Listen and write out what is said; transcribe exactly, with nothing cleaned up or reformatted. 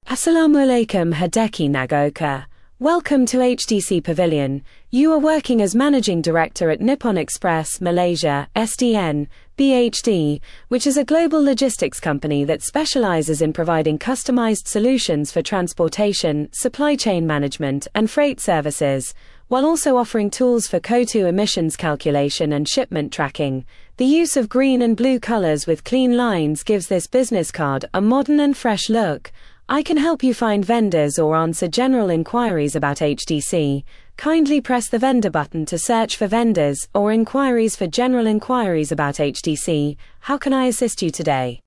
Assalamu alaikum Hideki Nagaoka. Welcome to H D C Pavilion. You are working as Managing Director at Nippon Express Malaysia, S D N, B H D, which is a global logistics company that specializes in providing customized solutions for transportation, supply chain management, and freight services, while also offering tools for C O two emissions calculation and shipment tracking. The use of green and blue colors with clean lines gives this business card a modern and fresh look. I can help you find vendors or answer general inquiries about H D C. Kindly press the vendor button to search for vendors or inquiries for general inquiries about H D C. How can I assist you today?